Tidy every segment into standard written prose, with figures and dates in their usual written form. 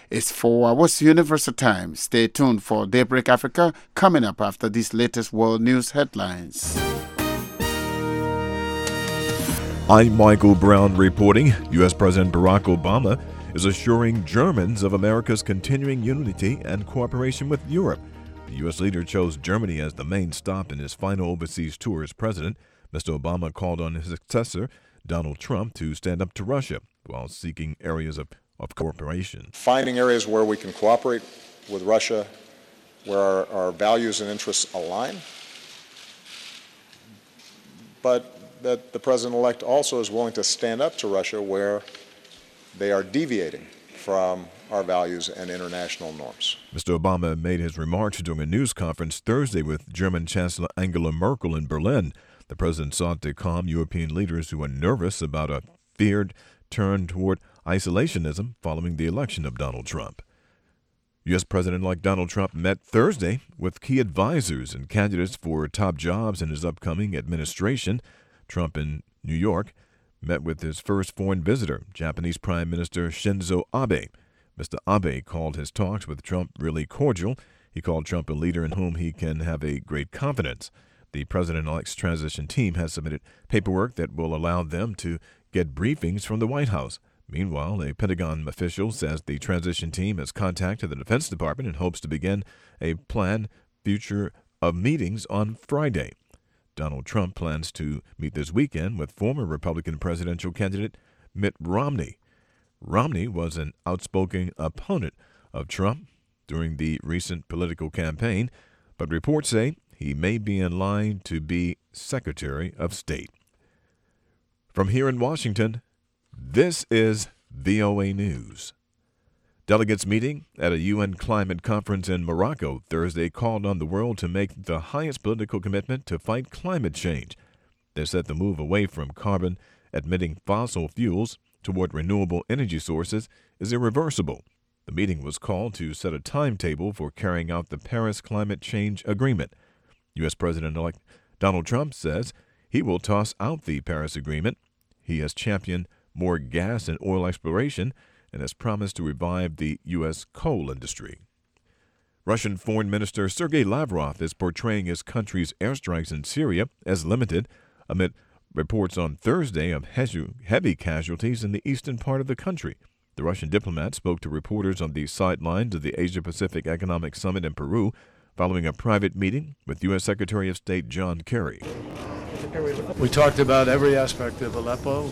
It's 4 hours Universal Time. Stay tuned for Daybreak Africa coming up after these latest world news headlines. I'm Michael Brown reporting. U.S. President Barack Obama is assuring Germans of America's continuing unity and cooperation with Europe. The U.S. leader chose Germany as the main stop in his final overseas tour as president. Mr. Obama called on his successor, Donald Trump, to stand up to Russia while seeking areas of cooperation. Finding areas where we can cooperate with Russia, where our values and interests align, but that the president-elect also is willing to stand up to Russia where they are deviating from our values and international norms. Mr. Obama made his remarks during a news conference Thursday with German Chancellor Angela Merkel in Berlin. The president sought to calm European leaders who are nervous about a feared turn toward isolationism following the election of Donald Trump. U.S. President-elect Donald Trump met Thursday with key advisors and candidates for top jobs in his upcoming administration. Trump in New York met with his first foreign visitor, Japanese Prime Minister Shinzo Abe. Mr. Abe called his talks with Trump really cordial. He called Trump a leader in whom he can have a great confidence. The president-elect's transition team has submitted paperwork that will allow them to get briefings from the White House. Meanwhile, a Pentagon official says the transition team has contacted the Defense Department and hopes to begin a planned future of meetings on Friday. Donald Trump plans to meet this weekend with former Republican presidential candidate Mitt Romney. Romney was an outspoken opponent of Trump during the recent political campaign, but reports say he may be in line to be Secretary of State. From here in Washington, this is VOA News. Delegates meeting at a UN climate conference in Morocco Thursday called on the world to make the highest political commitment to fight climate change. They said the move away from carbon-emitting fossil fuels toward renewable energy sources is irreversible. The meeting was called to set a timetable for carrying out the Paris Climate Change Agreement. U.S. President-elect Donald Trump says he will toss out the Paris Agreement. He has championed more gas and oil exploration and has promised to revive the U.S. coal industry. Russian Foreign Minister Sergei Lavrov is portraying his country's airstrikes in Syria as limited amid reports on Thursday of heavy casualties in the eastern part of the country. The Russian diplomat spoke to reporters on the sidelines of the Asia-Pacific Economic Summit in Peru following a private meeting with U.S. Secretary of State John Kerry. We talked about every aspect of Aleppo.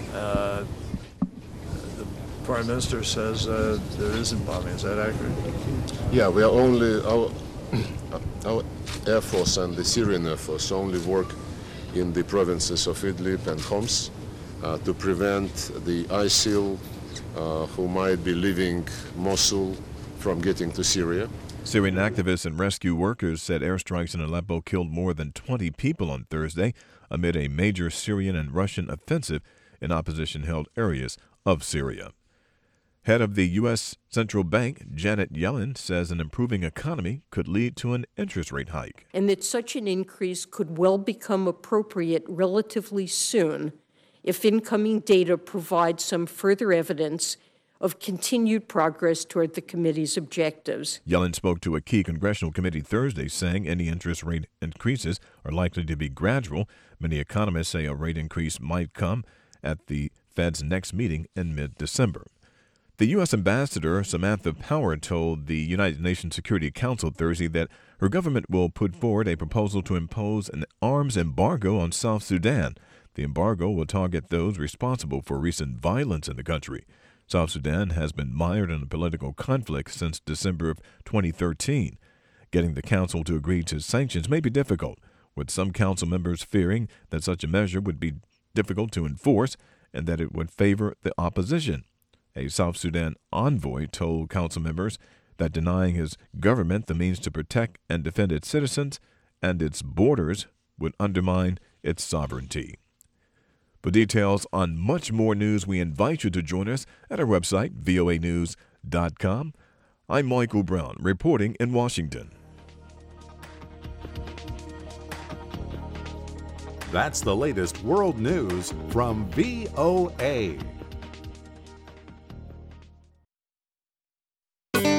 Prime Minister says there isn't bombing. Is that accurate? Yeah, we are only our Air Force and the Syrian Air Force only work in the provinces of Idlib and Homs to prevent the ISIL who might be leaving Mosul from getting to Syria. Syrian activists and rescue workers said airstrikes in Aleppo killed more than 20 people on Thursday amid a major Syrian and Russian offensive in opposition-held areas of Syria. Head of the U.S. Central Bank, Janet Yellen, says an improving economy could lead to an interest rate hike. And that such an increase could well become appropriate relatively soon if incoming data provide some further evidence of continued progress toward the committee's objectives. Yellen spoke to a key congressional committee Thursday, saying any interest rate increases are likely to be gradual. Many economists say a rate increase might come at the Fed's next meeting in mid-December. The U.S. Ambassador Samantha Power told the United Nations Security Council Thursday that her government will put forward a proposal to impose an arms embargo on South Sudan. The embargo will target those responsible for recent violence in the country. South Sudan has been mired in a political conflict since December of 2013. Getting the council to agree to sanctions may be difficult, with some council members fearing that such a measure would be difficult to enforce and that it would favor the opposition. A South Sudan envoy told council members that denying his government the means to protect and defend its citizens and its borders would undermine its sovereignty. For details on much more news, we invite you to join us at our website, voanews.com. I'm Michael Brown, reporting in Washington. That's the latest world news from VOA.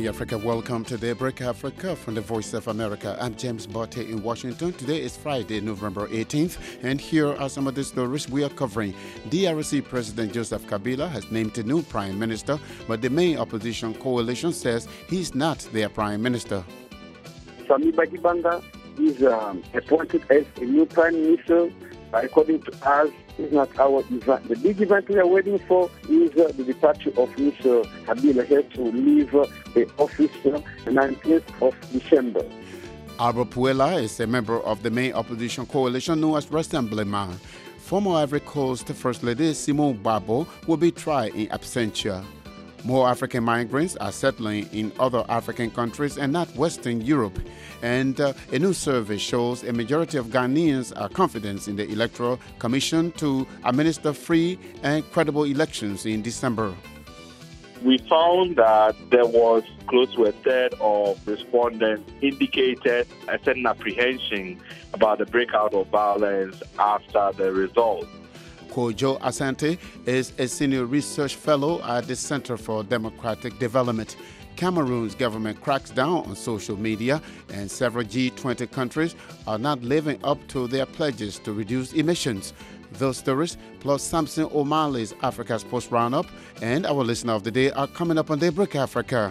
morning, Africa. Welcome to Daybreak Africa from the Voice of America. I'm James Botte in Washington. Today is Friday, November 18th, and here are some of the stories we are covering. DRC President Joseph Kabila has named a new prime minister, but the main opposition coalition says he's not their prime minister. Sami Badibanga is appointed as a new prime minister. According to us, it's not our event. The big event we are waiting for is the departure of Mr. Kabila here to leave the office on the 19th of December. Albert Puela is a member of the main opposition coalition known as Rassemblement. Former Ivory Coast First Lady Simone Babo will be tried in absentia. More African migrants are settling in other African countries and not Western Europe. And a new survey shows a majority of Ghanaians are confident in the Electoral Commission to administer free and credible elections in December. We found that there was close to a third of respondents indicated a certain apprehension about the breakout of violence after the result. Kojo Asante is a senior research fellow at the Center for Democratic Development. Cameroon's government cracks down on social media, and several G20 countries are not living up to their pledges to reduce emissions. Those stories, plus Samson O'Malley's Africa Sports Roundup and our listener of the day are coming up on Daybreak Africa.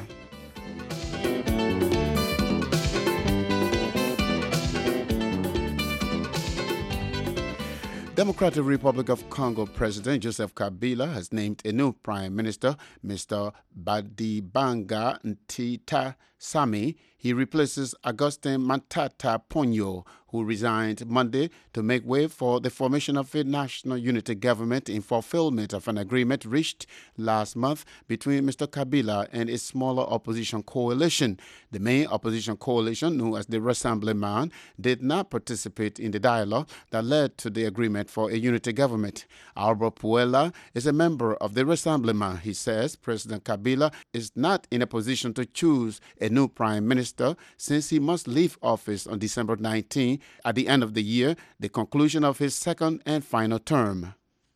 Democratic Republic of Congo President Joseph Kabila has named a new prime minister, Mr. Badibanga Ntita Sami. He replaces Augustin Matata Ponyo, who resigned Monday to make way for the formation of a national unity government in fulfillment of an agreement reached last month between Mr. Kabila and a smaller opposition coalition. The main opposition coalition, known as the Rassemblement, did not participate in the dialogue that led to the agreement for a unity government. Albert Puela is a member of the Rassemblement. He says President Kabila is not in a position to choose a new prime minister since he must leave office on December 19 at the end of the year, the conclusion of his second and final term.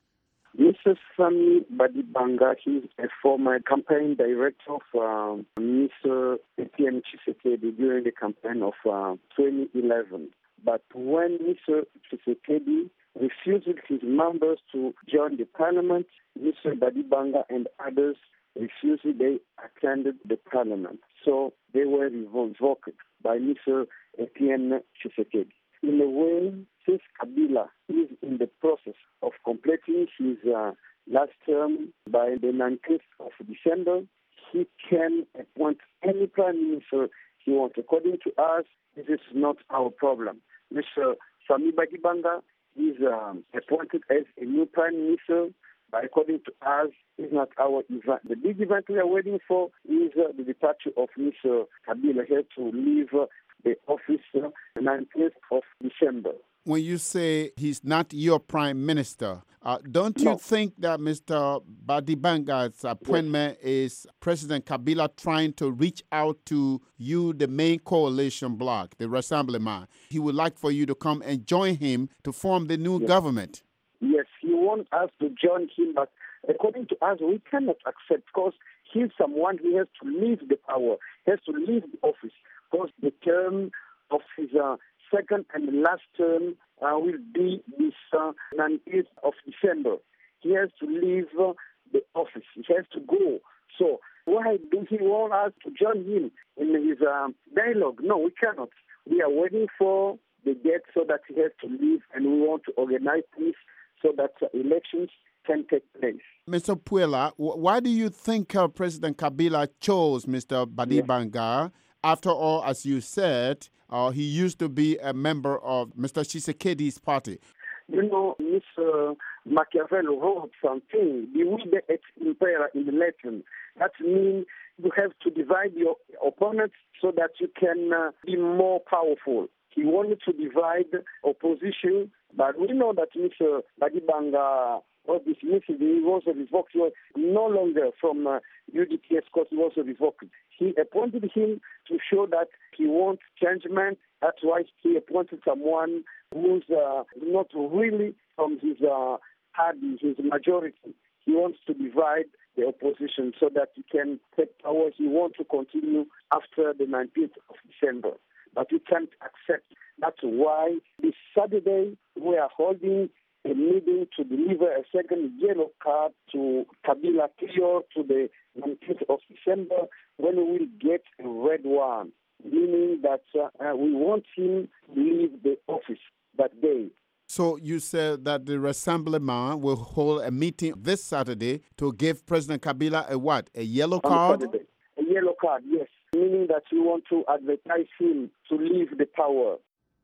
Mr. Sami Badibanga, he's a former campaign director of Mr. Etienne Tshisekedi during the campaign of 2011. But when Mr. Tshisekedi refused his members to join the parliament, Mr. Badibanga and others refused, they attended the parliament. So they were revoked by Mr. Etienne Tshisekedi. In a way, since Kabila is in the process of completing his last term by the 19th of December, he can appoint any prime minister he wants. According to us, this is not our problem. Mr. Sami Badibanga is appointed as a new prime minister. But according to us, it's not our event. The big event we are waiting for is the departure of Mr. Kabila here to leave the office on the 19th of December. When you say he's not your prime minister, don't you think that Mr. Badibanga's appointment is President Kabila trying to reach out to you, the main coalition bloc, the Rassemblement? He would like for you to come and join him to form the new government. Yes, he wants us to join him, but according to us, we cannot accept because he's someone who has to leave the power, has to leave the office, because the term of his second and last term will be this 19th of December. He has to leave the office. He has to go. So why do he want us to join him in his dialogue? No, we cannot. We are waiting for the date so that he has to leave, and we want to organize this so that elections can take place. Mr. Puela, why do you think President Kabila chose Mr. Badibanga? After all, as you said, he used to be a member of Mr. Tshisekedi's party. You know, Mr. Machiavelli wrote something, divide et impera in Latin. That means you have to divide your opponents so that you can be more powerful. He wanted to divide opposition, but we know that Mr. Badibanga was dismissed. He was revoked. He was no longer from UDPS because he was revoked. He appointed him to show that he wants changement. That's why he appointed someone who's not really from his party, his majority. He wants to divide the opposition so that he can take power. He wants to continue after the 19th of December. But we can't accept. That's why this Saturday we are holding a meeting to deliver a second yellow card to Kabila prior to the 19th of December, when we will get a red one, meaning that we want him to leave the office that day. So you said that the Rassemblement will hold a meeting this Saturday to give President Kabila a what? A yellow card? On Saturday. A yellow card, yes. Meaning that we want to advertise him to leave the power.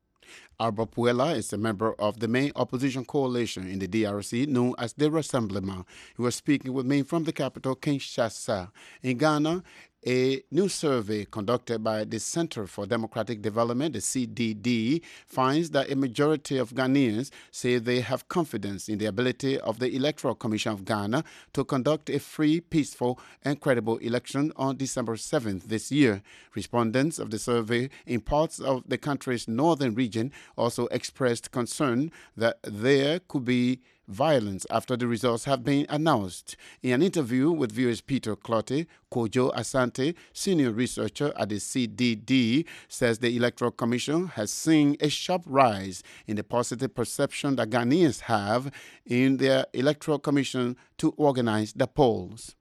Alba Puela is a member of the main opposition coalition in the DRC known as the Rassemblement. He was speaking with me from the capital, Kinshasa. In Ghana, a new survey conducted by the Center for Democratic Development, the CDD, finds that a majority of Ghanaians say they have confidence in the ability of the Electoral Commission of Ghana to conduct a free, peaceful, and credible election on December 7th this year. Respondents of the survey in parts of the country's northern region also expressed concern that there could be violence after the results have been announced. In an interview with viewers Peter Clottey, Kojo Asante, senior researcher at the CDD, says the Electoral Commission has seen a sharp rise in the positive perception that Ghanaians have in their Electoral Commission to organize the polls.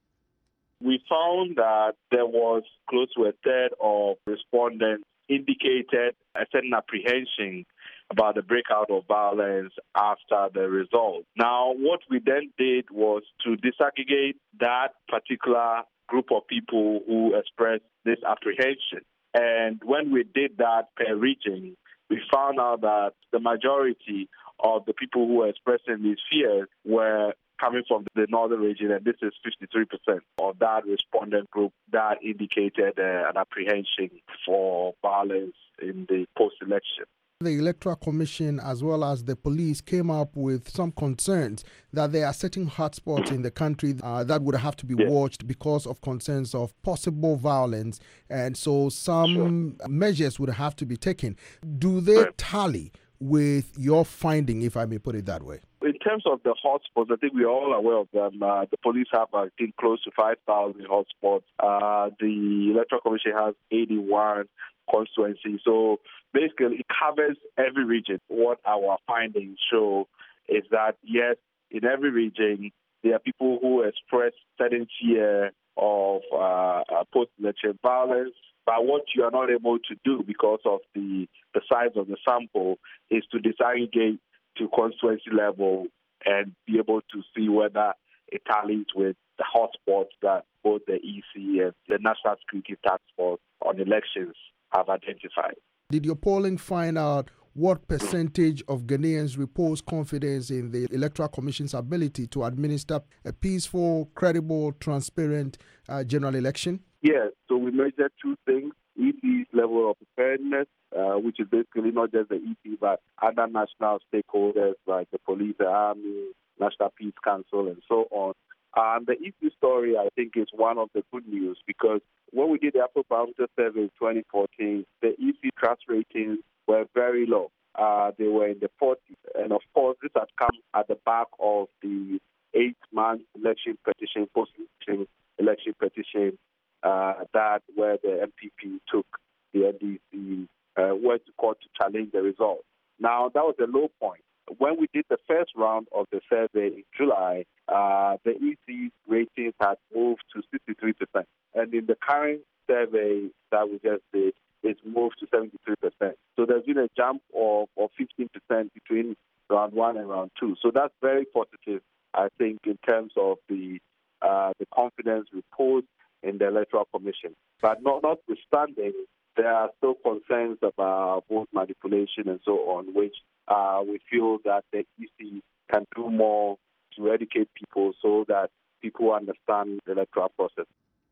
We found that there was close to a third of respondents indicated a certain apprehension about the breakout of violence after the result. Now, what we then did was to disaggregate that particular group of people who expressed this apprehension. And when we did that per region, we found out that the majority of the people who were expressing these fears were coming from the northern region, and this is 53% of that respondent group that indicated an apprehension for violence in the post-election. The Electoral Commission as well as the police came up with some concerns that there are certain hotspots in the country that would have to be watched because of concerns of possible violence, and so some measures would have to be taken. Do they tally with your finding, if I may put it that way? In terms of the hotspots, I think we're all aware of them. The police have, I think, close to 5,000 hotspots. The Electoral Commission has 81 constituencies. So basically, it covers every region. What our findings show is that, yes, in every region, there are people who express certain fear of post-election violence. But what you are not able to do because of the size of the sample is to disaggregate to constituency level and be able to see whether it tallies with the hotspots that both the EC and the National Security Task Force on elections have identified. Did your polling find out what percentage of Ghanaians repose confidence in the Electoral Commission's ability to administer a peaceful, credible, transparent general election? Yes, so we measured two things. EC's level of preparedness, which is basically not just the EC, but other national stakeholders like the police, the army, National Peace Council, and so on. And the EC story, I think, is one of the good news because when we did the Afrobarometer survey in 2014, the EC trust ratings were very low. They were in the 40s. And of course, this had come at the back of the 8-month election petition, post-election election petition, that where the MPP took the NDC, went to court to challenge the result. Now, that was a low point. When we did the first round of the survey in July, the EC's ratings had moved to 63%. And in the current survey that we just did, it's moved to 73%. So there's been a jump of 15% between round one and round two. So that's very positive, I think, in terms of the confidence reposed in the Electoral Commission. But notwithstanding, there are still concerns about vote manipulation and so on, which we feel that the EC can do more to educate people so that people understand the electoral process.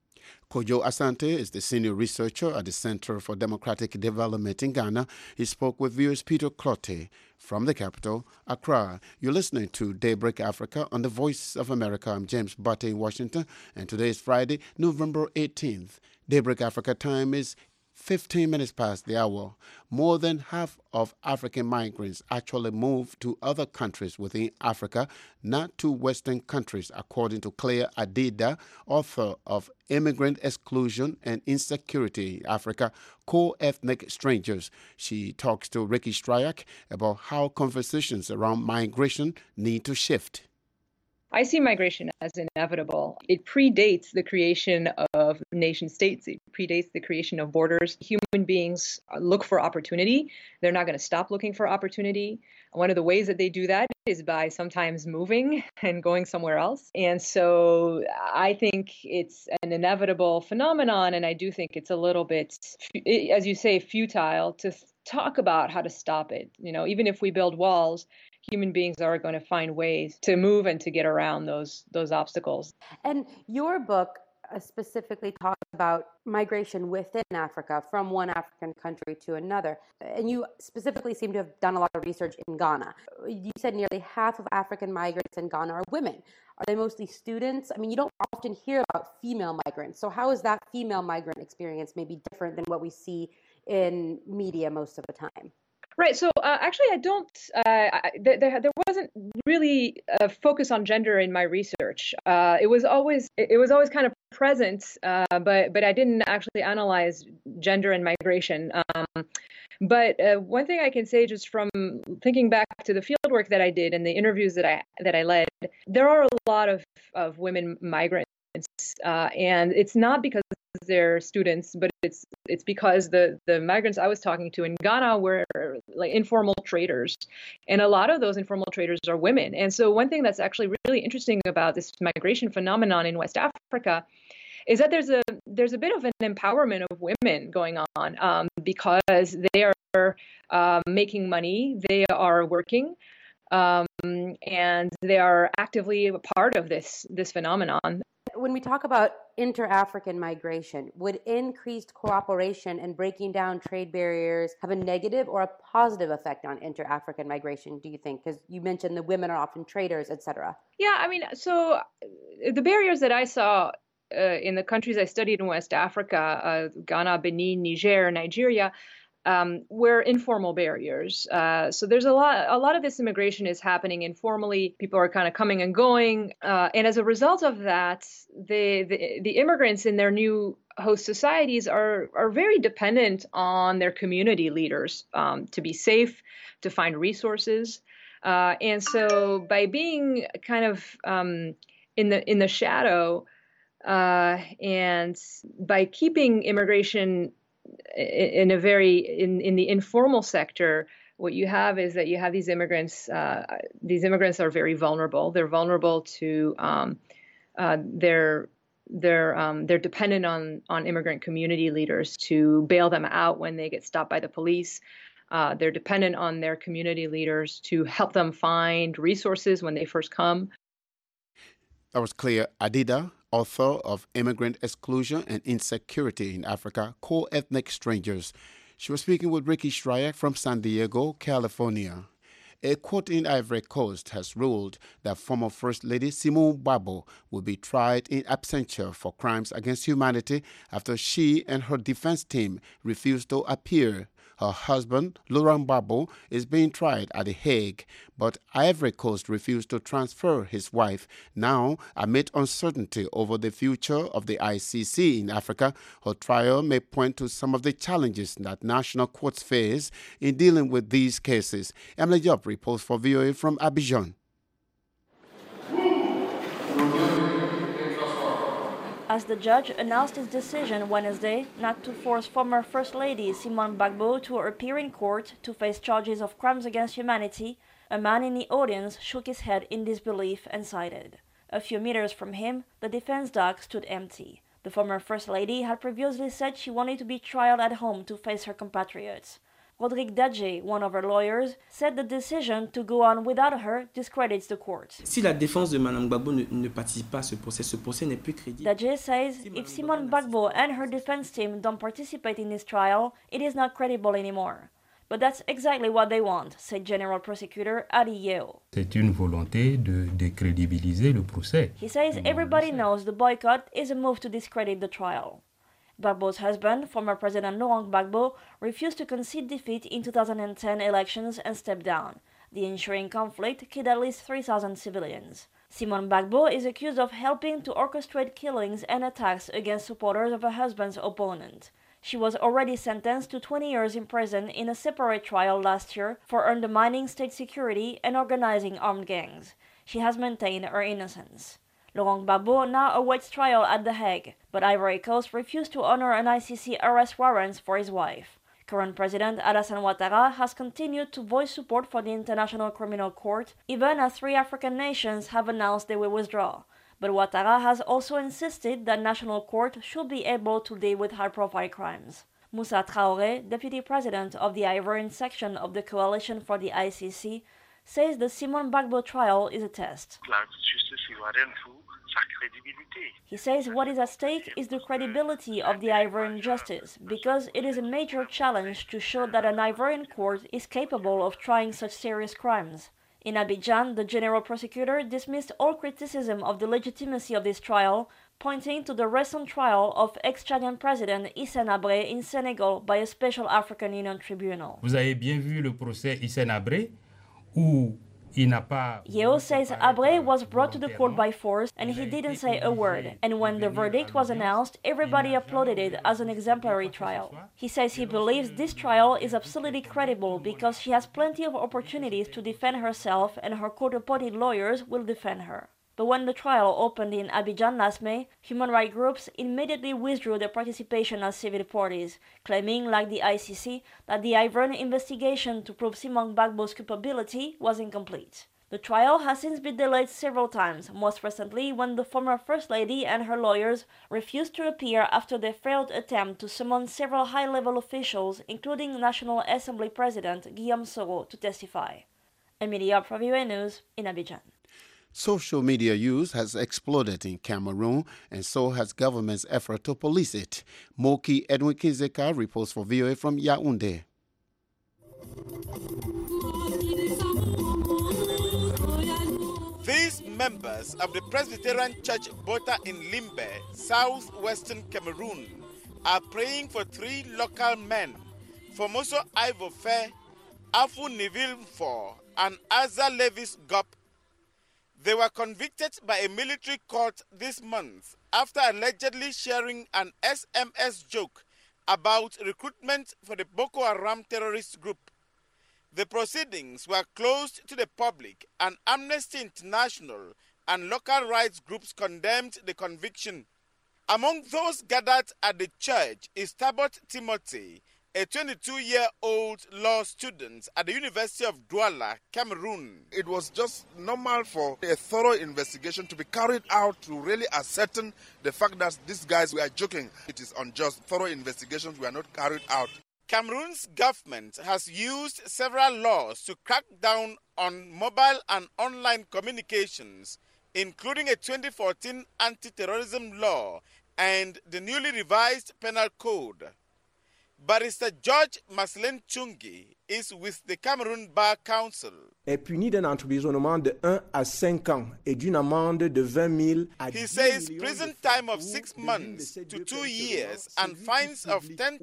Kojo Asante is the senior researcher at the Center for Democratic Development in Ghana. He spoke with viewers Peter Clottey from the capital, Accra. You're listening to Daybreak Africa on the Voice of America. I'm James Butte in Washington, and today is Friday, November 18th. Daybreak Africa time is 15 minutes past the hour. More than half of African migrants actually move to other countries within Africa, not to Western countries, according to Claire Adida, author of Immigrant Exclusion and Insecurity in Africa, Co-Ethnic Strangers. She talks to Ricky Stryak about how conversations around migration need to shift. I see migration as inevitable. It predates the creation of nation states. It predates the creation of borders. Human beings look for opportunity. They're not going to stop looking for opportunity. One of the ways that they do that is by sometimes moving and going somewhere else. And so I think it's an inevitable phenomenon, and I do think it's a little bit, as you say, futile to talk about how to stop it. You know, even if we build walls, human beings are going to find ways to move and to get around those obstacles. And your book specifically talks about migration within Africa from one African country to another. And you specifically seem to have done a lot of research in Ghana. You said nearly half of African migrants in Ghana are women. Are they mostly students? I mean, you don't often hear about female migrants. So how is that female migrant experience maybe different than what we see in media most of the time? Right. So actually, I don't. There wasn't really a focus on gender in my research. It was always kind of present, but I didn't actually analyze gender and migration. But one thing I can say, just from thinking back to the fieldwork that I did and the interviews that I led, there are a lot of women migrants, and it's not because they're students, but it's because the migrants I was talking to in Ghana were like informal traders, and a lot of those informal traders are women. And so one thing that's actually really interesting about this migration phenomenon in West Africa is that there's a bit of an empowerment of women going on because they are making money, they are working, and they are actively a part of this phenomenon. When we talk about inter-African migration, would increased cooperation and breaking down trade barriers have a negative or a positive effect on inter-African migration, do you think? Because you mentioned the women are often traders, et cetera. Yeah, I mean, so the barriers that I saw in the countries I studied in West Africa, Ghana, Benin, Niger, Nigeria, were informal barriers. So there's a lot of this immigration is happening informally. People are kind of coming and going. And as a result of that, the immigrants in their new host societies are very dependent on their community leaders to be safe, to find resources. And so by being kind of in the shadow and by keeping immigration in the informal sector, what you have is that you have these immigrants. These immigrants are very vulnerable. They're vulnerable to they're dependent on immigrant community leaders to bail them out when they get stopped by the police. They're dependent on their community leaders to help them find resources when they first come. That was Claire Adida, author of Immigrant Exclusion and Insecurity in Africa, Co-Ethnic Strangers. She was speaking with Ricky Stryak from San Diego, California. A court in Ivory Coast has ruled that former First Lady Simone Gbagbo will be tried in absentia for crimes against humanity after she and her defense team refused to appear. Her husband, Laurent Gbagbo, is being tried at The Hague, but Ivory Coast refused to transfer his wife. Now, amid uncertainty over the future of the ICC in Africa, her trial may point to some of the challenges that national courts face in dealing with these cases. Emily Job reports for VOA from Abidjan. As the judge announced his decision Wednesday not to force former First Lady Simone Gbagbo to appear in court to face charges of crimes against humanity, a man in the audience shook his head in disbelief and sighed. A few meters from him, the defense dock stood empty. The former First Lady had previously said she wanted to be tried at home to face her compatriots. Rodrigue Dadje, one of her lawyers, said the decision to go on without her discredits the court. Si la défense de Mme Gbagbo ne participe pas à ce procès n'est plus crédible. Dadje says if Simone Gbagbo and her defense team don't participate in this trial, it is not credible anymore. But that's exactly what they want, said General Prosecutor Ali Yeo. C'est une volonté de décrédibiliser le procès. He says everybody knows the boycott is a move to discredit the trial. Gbagbo's husband, former President Laurent Gbagbo, refused to concede defeat in 2010 elections and stepped down. The ensuing conflict killed at least 3,000 civilians. Simone Gbagbo is accused of helping to orchestrate killings and attacks against supporters of her husband's opponent. She was already sentenced to 20 years in prison in a separate trial last year for undermining state security and organizing armed gangs. She has maintained her innocence. Laurent Gbagbo now awaits trial at The Hague, but Ivory Coast refused to honor an ICC arrest warrant for his wife. Current President Alassane Ouattara has continued to voice support for the International Criminal Court, even as 3 African nations have announced they will withdraw. But Ouattara has also insisted that National Court should be able to deal with high-profile crimes. Moussa Traoré, deputy president of the Ivorian section of the Coalition for the ICC, says the Simone Gbagbo trial is a test. He says what is at stake is the credibility of the Ivorian justice, because it is a major challenge to show that an Ivorian court is capable of trying such serious crimes. In Abidjan, the general prosecutor dismissed all criticism of the legitimacy of this trial, pointing to the recent trial of ex-Chadian President Hissène Habré in Senegal by a special African Union tribunal. Vous avez bien vu le procès Hissène Habré, où Yeo says Habré was brought to the court by force and he didn't say a word, and when the verdict was announced, everybody applauded it as an exemplary trial. He says he believes this trial is absolutely credible because she has plenty of opportunities to defend herself and her court-appointed lawyers will defend her. But when the trial opened in Abidjan last May, human rights groups immediately withdrew their participation as civil parties, claiming, like the ICC, that the Ivorian investigation to prove Simone Gbagbo's culpability was incomplete. The trial has since been delayed several times, most recently when the former First Lady and her lawyers refused to appear after their failed attempt to summon several high-level officials, including National Assembly President Guillaume Soro, to testify. Emilia for VOA News in Abidjan. Social media use has exploded in Cameroon, and so has government's effort to police it. Moki Edwin Kizeka reports for VOA from Yaoundé. These members of the Presbyterian Church Bota in Limbe, southwestern Cameroon, are praying for 3 local men, Formoso Ivofe, Afu Nivil For, and Aza Levis Gop. They were convicted by a military court this month after allegedly sharing an SMS joke about recruitment for the Boko Haram terrorist group. The proceedings were closed to the public, and Amnesty International and local rights groups condemned the conviction. Among those gathered at the church is Tabot Timothy, a 22-year-old law student at the University of Douala, Cameroon. It was just normal for a thorough investigation to be carried out to really ascertain the fact that these guys were joking. It is unjust. Thorough investigations were not carried out. Cameroon's government has used several laws to crack down on mobile and online communications, including a 2014 anti-terrorism law and the newly revised penal code. Barrister George Maslin Chungi is with the Cameroon Bar Council. Est puni d'un emprisonnement de 1 à 5 ans et d'une amende de 20 000 à 10 He says prison time of 6 months to 2 years and fines of $10,000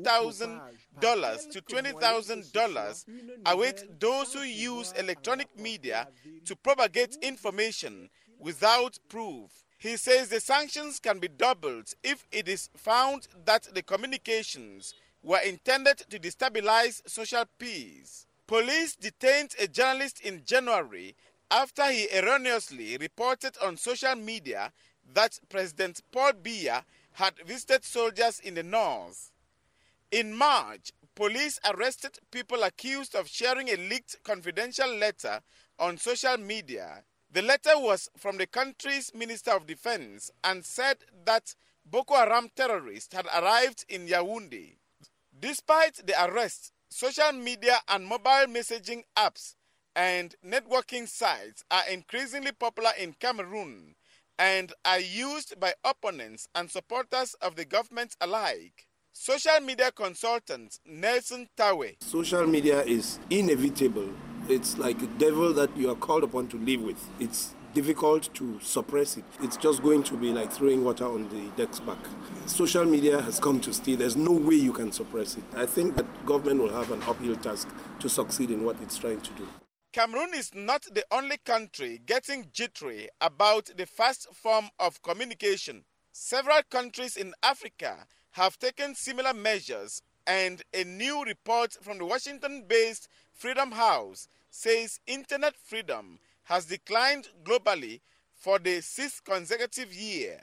to $20,000 await those who use electronic media to propagate information without proof. He says the sanctions can be doubled if it is found that the communications were intended to destabilize social peace. Police detained a journalist in January after he erroneously reported on social media that President Paul Biya had visited soldiers in the north. In March, police arrested people accused of sharing a leaked confidential letter on social media. The letter was from the country's Minister of Defense and said that Boko Haram terrorists had arrived in Yaoundé. Despite the arrest, social media and mobile messaging apps and networking sites are increasingly popular in Cameroon and are used by opponents and supporters of the government alike. Social media consultant Nelson Tawe. Social media is inevitable. It's like a devil that you are called upon to live with. It's difficult to suppress it. It's just going to be like throwing water on the duck's back. Social media has come to stay. There's no way you can suppress it. I think that government will have an uphill task to succeed in what it's trying to do. Cameroon is not the only country getting jittery about the fast form of communication. Several countries in Africa have taken similar measures, and a new report from the Washington-based Freedom House says internet freedom has declined globally for the 6th consecutive year.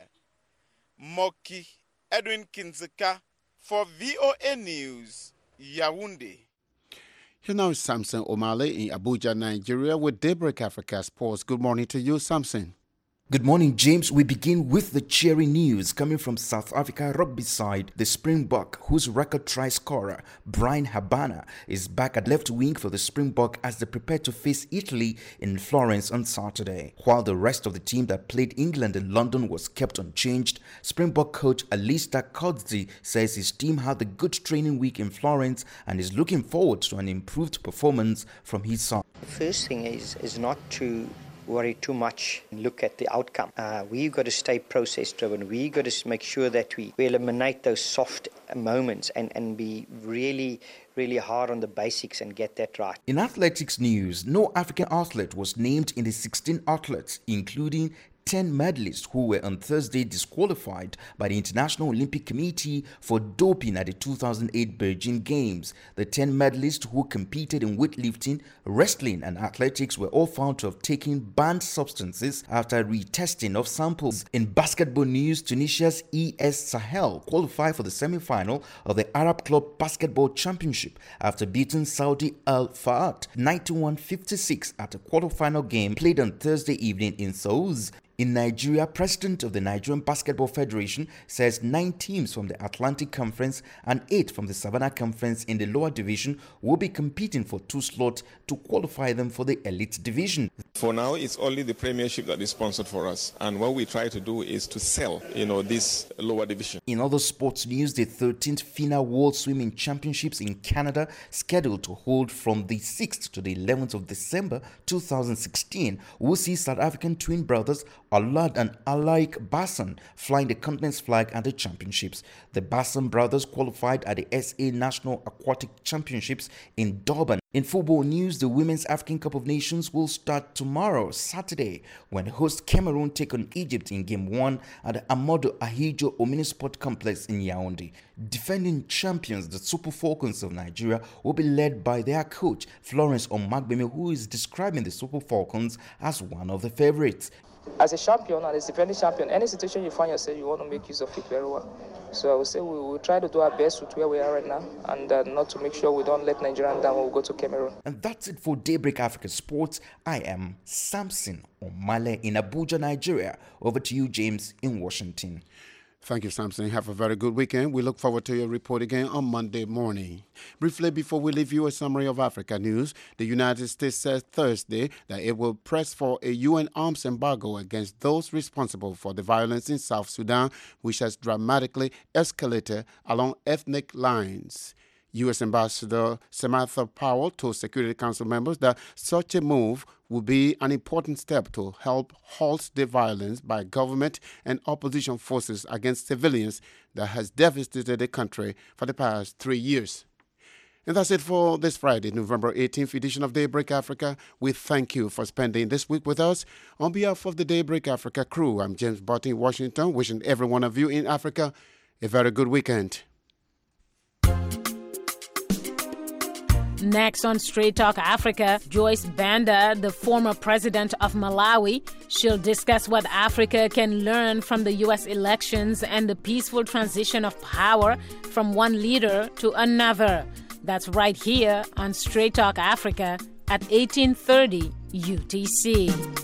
Moki Edwin Kinzeka for VOA News, Yaoundé. Here now is Samson Omale in Abuja, Nigeria with Daybreak Africa Sports. Good morning to you, Samson. Good morning, James. We begin with the cheery news coming from South Africa rugby side. The Springbok, whose record try scorer Brian Habana is back at left wing for the Springbok as they prepare to face Italy in Florence on Saturday. While the rest of the team that played England in London was kept unchanged, Springbok coach Alistair Coetzee says his team had a good training week in Florence and is looking forward to an improved performance from his side. The first thing is not to worry too much and look at the outcome. We've got to stay process driven. We've got to make sure that we eliminate those soft moments and be really hard on the basics and get that right. In athletics news, no African athlete was named in the 16 athletes, including 10 medalists who were on Thursday disqualified by the International Olympic Committee for doping at the 2008 Beijing Games. The 10 medalists who competed in weightlifting, wrestling and athletics were all found to have taken banned substances after retesting of samples. In basketball news, Tunisia's ES Sahel qualified for the semi-final of the Arab Club Basketball Championship after beating Saudi Al Fahd 91-56 at a quarterfinal game played on Thursday evening in Sousse. In Nigeria, President of the Nigerian Basketball Federation says 9 teams from the Atlantic Conference and 8 from the Savannah Conference in the lower division will be competing for 2 slots to qualify them for the elite division. For now, it's only the Premiership that is sponsored for us, and what we try to do is to sell, this lower division. In other sports news, the 13th FINA World Swimming Championships in Canada, scheduled to hold from the 6th to the 11th of December 2016, will see South African twin brothers Alad and Alaik Basson flying the continent's flag at the championships. The Basson brothers qualified at the SA National Aquatic Championships in Durban. In football news, the Women's African Cup of Nations will start tomorrow, Saturday, when host Cameroon take on Egypt in Game 1 at the Amadou Ahidjo Omnisport Complex in Yaoundé. Defending champions, the Super Falcons of Nigeria, will be led by their coach, Florence Omagbemi, who is describing the Super Falcons as one of the favorites. As a champion and as a defending champion, any situation you find yourself, you want to make use of it very well. So I would say we will try to do our best with where we are right now and not to make sure we don't let Nigeria down when we go to Cameroon. And that's it for Daybreak Africa Sports. I am Samson Omale in Abuja, Nigeria. Over to you, James, in Washington. Thank you, Samson. Have a very good weekend. We look forward to your report again on Monday morning. Briefly, before we leave you, a summary of Africa news. The United States said Thursday that it will press for a UN arms embargo against those responsible for the violence in South Sudan, which has dramatically escalated along ethnic lines. U.S. Ambassador Samantha Powell told Security Council members that such a move would be an important step to help halt the violence by government and opposition forces against civilians that has devastated the country for the past 3 years. And that's it for this Friday, November 18th edition of Daybreak Africa. We thank you for spending this week with us. On behalf of the Daybreak Africa crew, I'm James Barton in Washington, wishing every one of you in Africa a very good weekend. Next on Straight Talk Africa, Joyce Banda, the former president of Malawi, she'll discuss what Africa can learn from the U.S. elections and the peaceful transition of power from one leader to another. That's right here on Straight Talk Africa at 1830 UTC.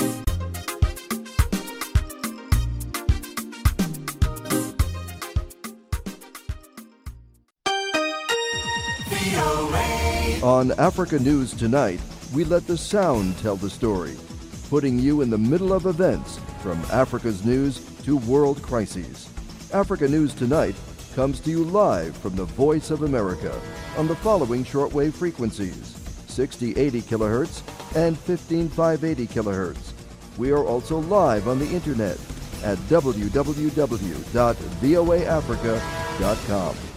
On Africa News Tonight, we let the sound tell the story, putting you in the middle of events from Africa's news to world crises. Africa News Tonight comes to you live from the Voice of America on the following shortwave frequencies: 6080 kilohertz and 15580 kilohertz. We are also live on the internet at www.voaafrica.com.